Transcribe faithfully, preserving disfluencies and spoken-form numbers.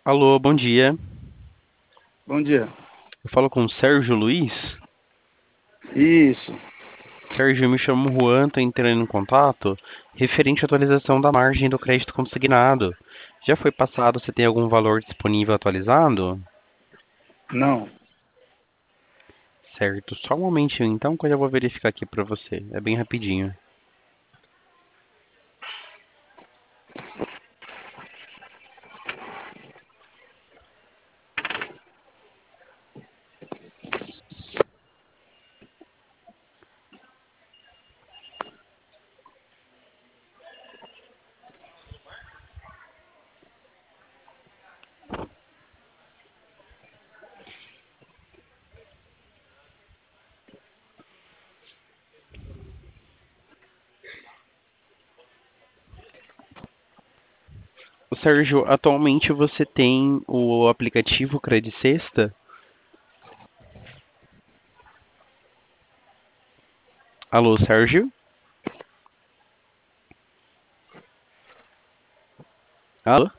Alô, bom dia. Bom dia. Eu falo com o Sérgio Luiz. Isso. Sérgio, eu me chamo Juan, tô entrando em contato referente à atualização da margem do crédito consignado. Já foi passado, você tem algum valor disponível atualizado? Não. Certo, só um momentinho então que eu já vou verificar aqui pra você. É bem rapidinho. Ô, Sérgio, atualmente você tem o aplicativo Credit Sexta? Alô, Sérgio? Alô?